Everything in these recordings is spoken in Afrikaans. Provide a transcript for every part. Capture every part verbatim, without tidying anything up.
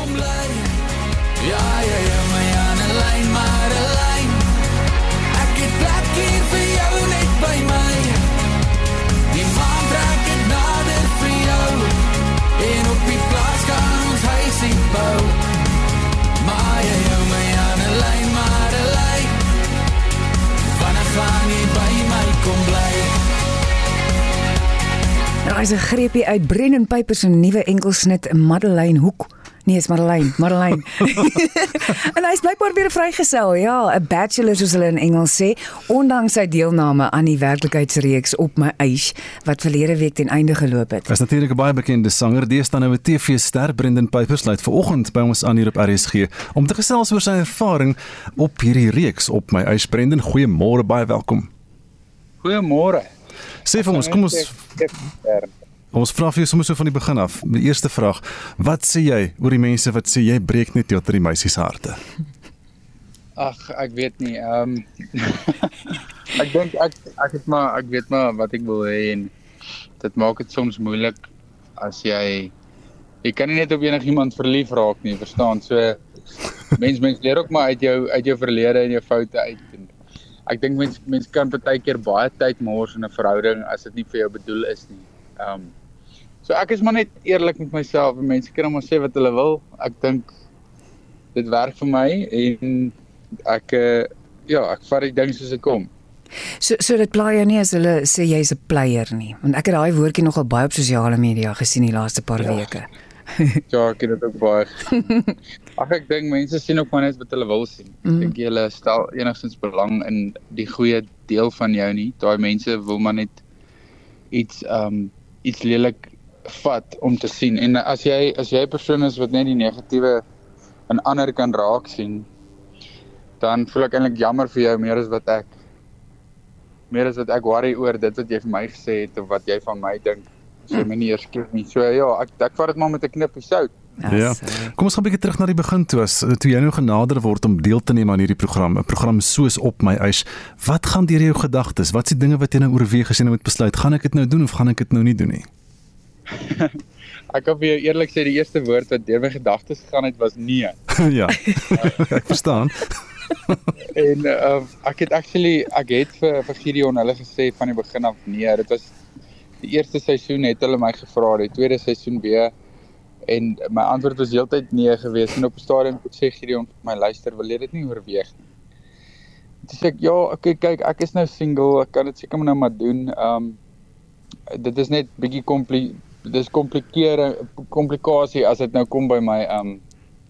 kom bly. Ja, ja, ja, my Annelyn, Madelyn. Ek het plek hier vir jou net by my. Die maan trek het nader vir jou. En op die plaas kan ons huisie bou. Maar ja, ja, my Annelyn, Madelyn. Wanneer gaan jy by my kom bly? Daar is 'n greepie uit Brendan Pyper se nuwe enkelsnit Madelyn Hoek. Nee, is Madelyn, Madelyn. En hy is blykbaar weer vrygestel, ja, 'n bachelor soos hulle in Engels sê, ondanks sy deelname aan die werklikheidsreeks Op My Eis, wat verlede week ten einde geloop het. Hy is natuurlik 'n baie bekende sanger, deesdae nou 'n T V-ster. Brendan Pyper sluit vanoggend by ons aan hier op R S G om te gesels oor sy ervaring op hierdie reeks Op My Eis. Brendan, goeiemôre, baie welkom. Goeiemôre. Sê vir ons, kom ons Ons vra vir jou sommer so van die begin af. Die eerste vraag, wat sê jy oor die mense wat sê jy breek net tot die meisies harte? Ag, ek weet nie. Ehm um, ek dink ek ek het maar ek weet maar wat ek wil hê en dit maak dit soms moeilik as jy jy kan nie net op enigiemand verlief raak nie, verstaan? So mens mens leer ook maar uit jou uit jou verlede en jou foute uit. En ek dink mens mens kan partykeer baie tyd mors in 'n verhouding as dit nie vir jou bedoel is nie. Ehm um, So ek is maar net eerlik met myself en mense kan maar sê wat hulle wil. Ek dink dit werk vir my en ek uh, ja, ek vat die ding soos dit kom. So so dit pla jou nie as hulle sê jy's 'n player nie. Want ek het daai woordjie nogal baie op sosiale media gesien die laaste paar ja. weke. Ja, ek het dit ook baie. Ag ek dink mense sien ook maar net wat hulle wil sien. Ek mm. dink hulle stel enigstens belang in die goeie deel van jou nie. Daai mense wil maar net iets um iets lelik vat om te sien. En as jy as jy 'n persoon is wat net die negatiewe in ander kan raak sien, dan voel ek eintlik jammer vir jou meer as wat ek meer as wat ek worry oor dit wat jy vir my gesê het of wat jy van my dink. So my nie eers kyk nie. So ja, ek ek vat dit maar met 'n knippie sout. Ja. Kom ons gaan 'n bietjie terug na die begin toe as toe jy nou genader word om deel te neem aan hierdie program, 'n program soos Op My Eis. Wat gaan deur jou gedagtes? Wat is die dinge wat jy nou oorweeg as jy nou moet besluit, gaan ek dit nou doen of gaan ek dit nou nie doen nie? Ek kan vir jou eerlik sê die eerste woord wat deur my gedagtes gegaan het was nee. Ja. Ek verstaan. En uh, ek het actually ek het vir vir Gideon hulle gesê van die begin af nee. Dit was die eerste seisoen het hulle my gevra, die tweede seisoen weer en my antwoord was heeltyd nee geweest en op 'n stadium het sê Gideon vir my luister, wil jy dit nie oorweeg nie. Toe sê ek ja, okay, kyk, ek is nou single, ek kan dit seker nou maar doen. Um dit is net bietjie kompli dis komplikeer komplikasie as dit nou kom by my um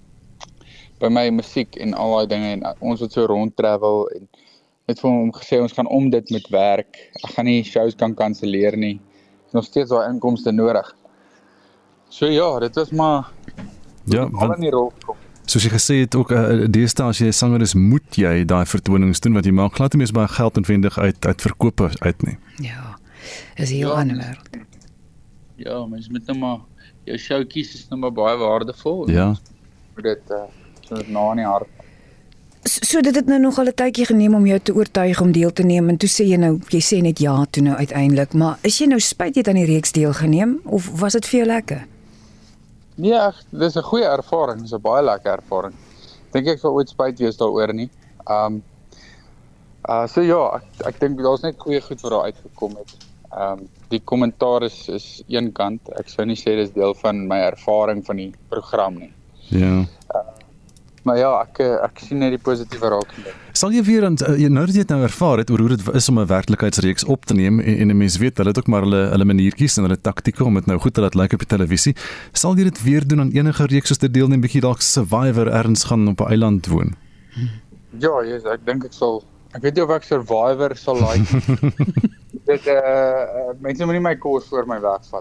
by my musiek en al daai dinge en ons wat so rond travel en net vir hom gesê ons gaan om dit met werk. Ek gaan nie shows kan kanselleer nie. Nog steeds daai inkomste nodig. So ja, dit was maar ja, al in die rol gekom. Soos jy gesê het ook uh, deesdae as jy 'n sanger is, moet jy daai vertonings doen wat jy maak. Glad nie meer baie geld noodwendig uit uit verkope uit nie. Ja. Is hier 'n ander wêreld. Ja, mens moet nou maar jou showtjies is nou maar baie waardevol. Ja. Moet dit uh, so na in die hart. So, so dit het nou nog al 'n tydjie geneem om jou te oortuig om deel te neem en toe sê jy nou, jy sê net ja toe nou uiteindelik, maar is jy nou spyt jy het aan die reeks deelgeneem of was dit vir jou lekker? Nee, dis 'n goeie ervaring, dis 'n baie lekker ervaring. Dink ek sal ooit spyt wees daaroor nie. Um uh so ja, ek, ek dink daar's net goeie goed wat daar uitgekom het. Um die kommentaar is is een kant. Ek sou nie sê dis deel van my ervaring van die program nie. Ja. Uh, maar ja, ek ek sien net die positiewe raak. Sal jy weer nou dat jy dit nou ervaar het oor hoe dit is om 'n werklikheidsreeks op te neem en, en 'n mens weet hulle het ook maar hulle hulle maniertjies en hulle taktieke om dit nou goed te laat lyk op die televisie. Sal jy dit weer doen aan enige reeks soos te deelneem bietjie dalk Survivor erns gaan op 'n eiland woon? Ja, yes, ek dink ek sal ek weet nie of ek Survivor sal like. Dit eh uh, mense moet nie my kos voor my wegvat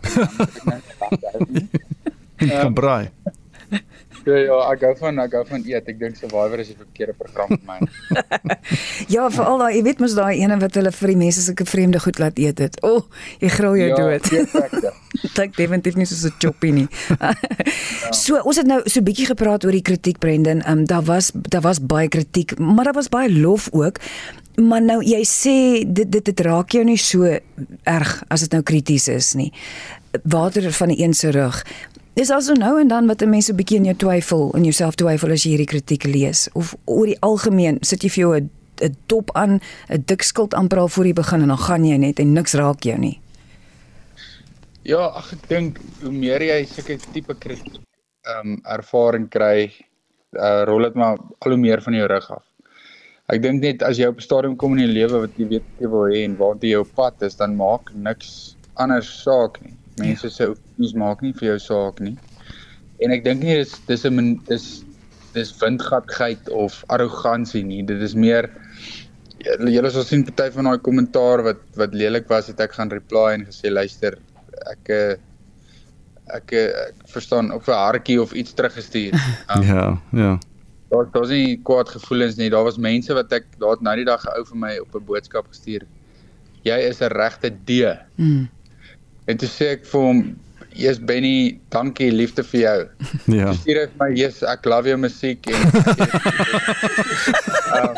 nie. Ek kan braai. Ja, ja, ek gou van ek gou van eet. Ek dink Survivor is die verkeerde program vir my. Ja, veral daai, jy weet mos daai ene wat hulle vir die mense sulke vreemde goed laat eet het. O, oh, jy gril jou ja, dood. Ja, Dit definitief nie soos 'n choppie nie. Ja. So, ons het nou so 'n bietjie gepraat oor die kritiek, Brendan. Um, daar was daar was baie kritiek, maar daar was baie lof ook. Maar nou jy sê dit dit dit raak jou nie so erg as dit nou krities is nie. Water van die een se rug. Dis also nou en dan wat 'n mens 'n bietjie in jou twyfel, in jouself twyfel as jy hierdie kritieke lees, of oor die algemeen sit jy vir jou 'n 'n dop aan, 'n dik skild amper al voor jy begin en dan gaan jy net en niks raak jou nie. Ja, ag ek dink hoe meer jy sulke tipe kritiek um, ervaring kry, uh, rol dit maar al hoe meer van jou rug af. Ek dink net as jy op 'n stadium kom in jou lewe wat jy weet jy wil hê en waartoe jy op pad is, dan maak niks anders saak nie. Mense se opinies maak nie vir jou saak nie. En ek dink nie dis dis 'n dis dis windgatgeit of arrogansie nie. Dit is meer julle sal sien party van daai kommentaar wat wat lelik was, het ek gaan reply en gesê luister, ek ek ek verstaan of 'n hartjie of iets teruggestuur. Um, Ja, ja. Daar daar's nie kwaad gevoelens nie. Daar was mense wat ek daar het nou die dag 'n ou vir my op 'n boodskap gestuur. Jy is 'n regte D. Mm. En toe sê ek vir hom, "Yes Benny, dankie, liefde vir jou." Ja. Toe stuur hy vir my, "Yes, ek love jou musiek." En uh,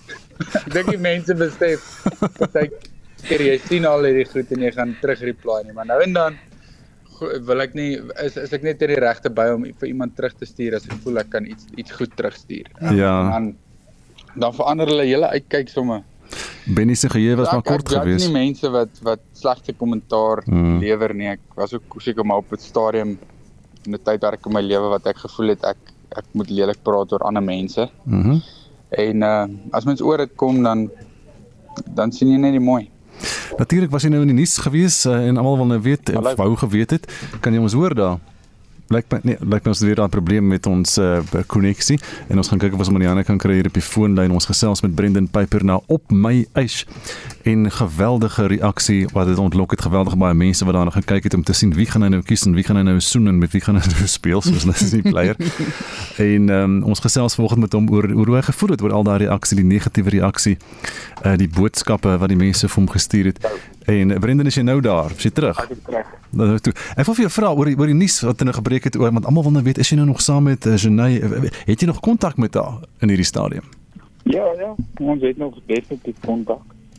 ek dink die mense besef dat ek keer jy sien al hierdie goed en jy gaan terug reply nie, maar nou en dan wil ek nie is is ek net in die regte by om vir iemand terug te stuur as ek voel ek kan iets iets goed terugstuur. Ja. Dan dan verander hulle hele uitkyk somme. Benny se geheue was maar ek, kort ek geweest. Ek nie mense wat wat slegte kommentaar Mm. lewer nie. Ek was ook seker maar op 'n stadium in 'n tydperk in my lewe wat ek gevoel het ek ek moet lelik praat oor ander mense. Mhm. En uh, as mens oor dit kom dan dan sien jy net die mooi. Natuurlik was hy nou in die nuus gewees uh, en almal wil nou weet of Hallo. wou geweet het. Kan jy ons hoor daar? Lyk my nee, lyk my ons het weer 'n probleem met ons koneksie uh, en ons gaan kyk of ons hom aan die ander kan kry hier op die foonlyn. Ons gesels met Brendan Piper nou op my eis en geweldige reaksie wat dit ontlok het, geweldige baie mense wat daarna gekyk het om te sien wie gaan hy nou kies en wie gaan hy nou soen en met wie gaan hy nou speel soos hulle is nie player. En um, ons gesels vanoggend met hom oor, oor hoe hy gevoel het oor al daai reaksie, die negatiewe reaksie, uh, die boodskappe wat die mense vir hom gestuur het. En Brendan, is jy nou daar? Is jy terug? Ek het terug. Nou toe. Ek wil vir jou vra oor die, oor die nuus wat nou gebreek het oor, want almal wil nou weet, is jy nou nog saam met uh, Jenay? Het jy nog kontak met haar in hierdie stadium? Ja, ja, ons het nog definitief kontak.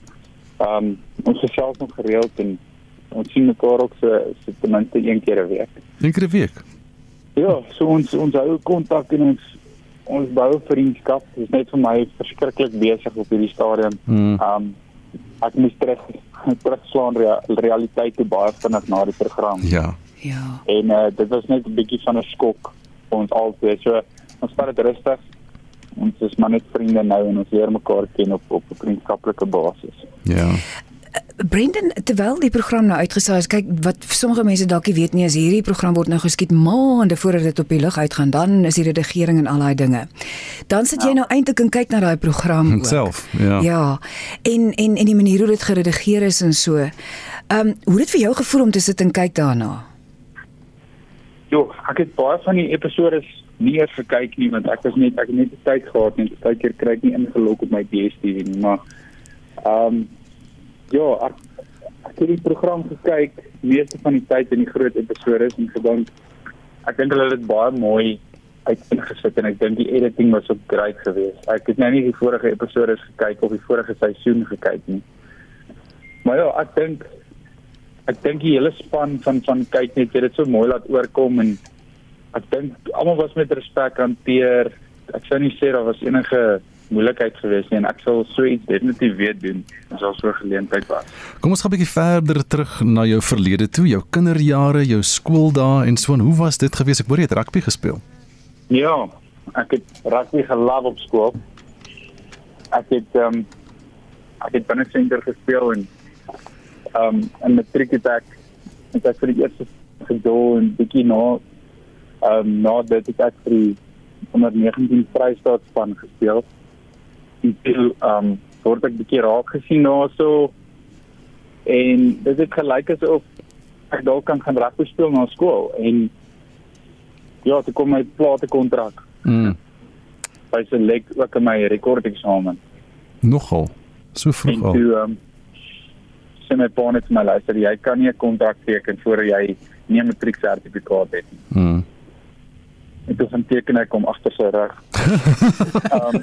Um, ons gesels nog gereeld en ons sien mekaar ook so, so ten minste een keer 'n week. Een keer 'n week? Ja, so ons ons hou kontak en ons ons bou vriendskap. Dit is net vir my verskriklik besig op hierdie stadium. Hmm. Um, ek moes terug terugslaan rea, realiteit toe baie vinnig na die program. Ja. Ja. En uh, dit was net 'n bietjie van 'n skok vir ons albei. So ons vat dit rustig. Ons is maar net vriende nou en ons leer mekaar ken op op 'n vriendskaplike basis. Ja. Brendan, terwyl die program nou uitgesaai is, kyk wat sommige mense dalk nie weet nie, as hierdie program word nou geskied maande voordat dit op die lug uitgaan, dan is die redigering en al daai dinge. Dan sit jy nou eintlik en kyk na daai program ook. Self, ja. Ja. En en en die manier hoe dit geredigeer is en so. Ehm um, hoe het dit vir jou gevoel om te sit en kyk daarna? Jo, ek het baie van die episode nie eers gekyk nie, want ek was net ek het net die tyd gehad en baie keer kry ek nie ingelog op my D S T V nie, maar ehm um, ja, ek, ek het die program gekyk meeste van die tyd in die groot episode en gedink ek dink hulle het dit baie mooi uitgesit en ek dink die editing was ook great geweest. Ek het nou nie die vorige episode gekyk of die vorige seisoen gekyk nie. Maar ja, ek dink ek dink die hele span van van kyk net het dit so mooi laat oorkom en ek dink almal was met respek hanteer. Ek sou nie sê daar was enige moeilikheid geweest nie en ek sal so iets definitief weer doen as daar so 'n geleentheid was. Kom ons gaan 'n bietjie verder terug na jou verlede toe, jou kinderjare, jou skooldae en so en hoe was dit geweest? Ek hoor jy het rugby gespeel. Ja, ek het rugby geloof op skool. Ek het ehm um, ek het binne senter gespeel en ehm um, in matriek het ek het ek vir die eerste gedoen en bietjie na ehm um, na dit het ek vir die onder negentien Vrystaatspan gespeel. En toe ehm um, word ek bietjie raak gesien daarso en dit het gelyk asof ek dalk kan gaan rugby speel na skool en ja, toe kom my plate kontrak. Mm. By selek ook in my rekordeksamen. Nogal. So vroeg En al. toe um, sê my pa net vir my luister, jy kan nie 'n kontrak teken voor jy nie 'n matrieksertifikaat het nie. Mm. En toe gaan teken ek om agter sy rug. um,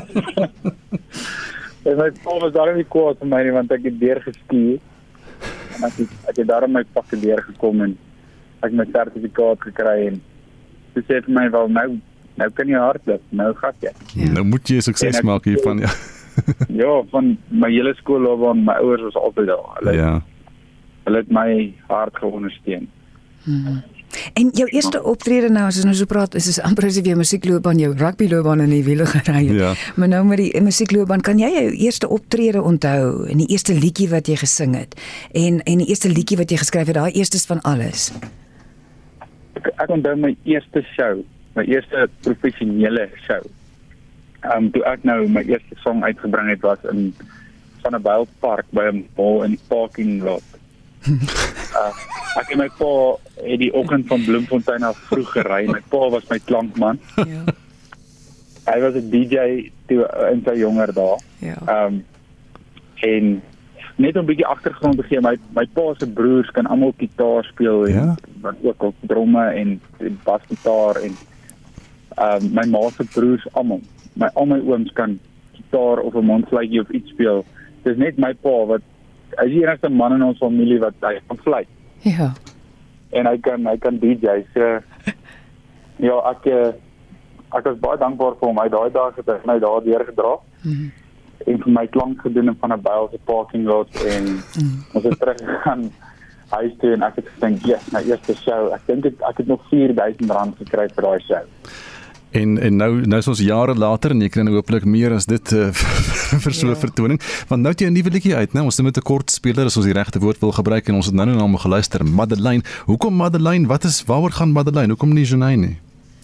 en my pa was daarom nie kwaad vir my nie, want ek het deur gestuur. En ek het, ek het daarom my pakke deur gekom en ek my sertifikaat gekry en toe sê vir my wel nou nou kan jy hardloop, nou gaan jy. Ja. Nou moet jy sukses maak hiervan, ja. Ja, van my hele skoolloopbaan, my ouers was altyd daar. Hulle, ja. hulle het my hard geondersteun. Hmm. En jou eerste optrede nou, as ons nou so praat, is is amper asof jy musiekloopbaan, jou rugbyloopbaan in die wiele gery het. Ja. Maar nou met die musiekloopbaan, kan jy jou eerste optrede onthou en die eerste liedjie wat jy gesing het en en die eerste liedjie wat jy geskryf het, daai eerstes van alles? Ek, ek onthou my eerste show, my eerste professionele show. Um, toe ek nou my eerste song uitgebring het, was in Vanderbijl Park by 'n mall in die parking lot. uh, ek en my pa het die oggend van Bloemfontein af vroeg gery. My pa was my klankman. Ja. Hy was 'n D J toe in sy jonger dae. Ja. Um, en net om 'n bietjie agtergrond te gee, my my pa se broers kan almal gitaar speel en ja. wat ook al dromme en, en basgitaar en um, my ma se broers almal. My al my ooms kan gitaar of 'n mondfluitjie of iets speel. Dis net my pa wat hy is die enigste man in ons familie wat hy kan fluit. Ja. En hy kan hy kan D J. So ja, ek ek was baie dankbaar vir hom. Hy daai dag het hy my daar deurgedra. Mm. En vir my klank gedoen in van 'n Vanderbijl se parking lot en mm. ons het terug gegaan huis toe en ek het gedink, "Ja, my eerste show. Ek dink ek, ek het nog vier duisend rand gekry vir daai show." En en nou nou is ons jare later en jy kry nou hopelik meer as dit uh, vir so 'n ja. vertoning. Want nou het jy 'n nuwe liedjie uit, né? Ons het met 'n kort speler as ons die regte woord wil gebruik en ons het nou nou na hom geluister, Madeleine. Hoekom Madeleine? Wat is waaroor gaan Madeleine? Hoekom nie Janine nie?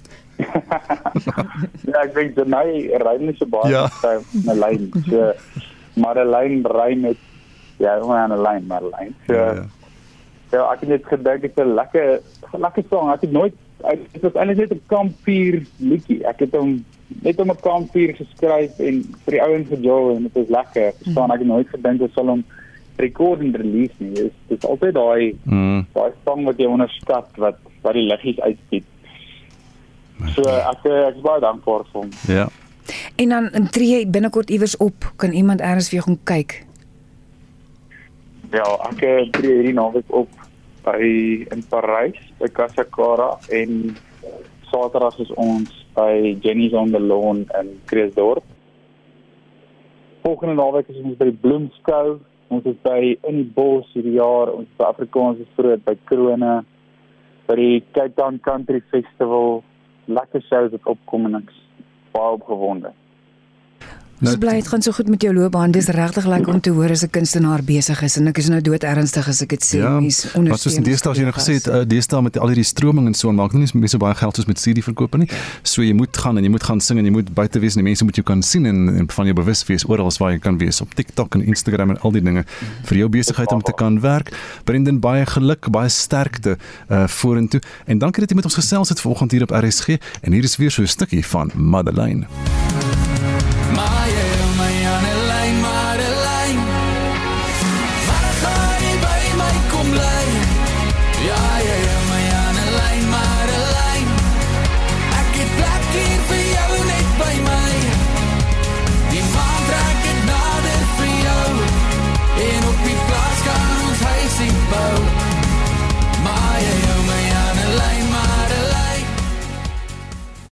Ja, ek dink Janine rym nie so baie ja. met Madeleine. So Madeleine rym met ja, maar 'n lyn Madeleine. So ja, ja. ja, ek het net gedink dit is 'n lekker 'n lekker song. Ek het nooit Dit was eintlik net 'n kampvuur liedjie. Ek het hom net om 'n kampvuur geskryf en vir die ouens gejol en dit is lekker. Verstaan, ek het nooit gedink ek sal hom rekord en release nie. Dit is, dit is altyd daai mm. daai song wat jy onderskat wat wat die liggies uitskiet. So ek ek is baie dankbaar vir hom. Ja. En dan tree jy binnekort iewers op. Kan iemand eers vir jou gaan kyk? Ja, ek tree hierdie naweek op by in Parys by Casa Cara en Saterdag is ons by Jenny's on the Lawn in Kreeusdorp. Volgende naweek is ons by Bloemskou, ons is by In die Bos hierdie jaar, ons is by Afrikaanse Vroot by Krone, by die Cape Town Country Festival, lekker shows wat opkom en ek is baie opgewonde. Ons bly het gaan so goed met jou loopbaan. Dis regtig lekker om te hoor as 'n kunstenaar besig is en ek is nou dood ernstig as ek dit sê. Ja, wat soos in deesdae as jy nou gesê het, uh, deesdae met al hierdie stroming en so maak nie meer so baie geld soos met C D verkope nie. So jy moet gaan en jy moet gaan sing en jy moet buite wees en die mense moet jou kan sien en, en van jou bewus wees oral waar jy kan wees op TikTok en Instagram en al die dinge vir jou besigheid om te kan werk. Brendan, baie geluk, baie sterkte uh, vorentoe en dankie dat jy met ons gesels het vanoggend hier op R S G en hier is weer so 'n stukkie van Madeleine.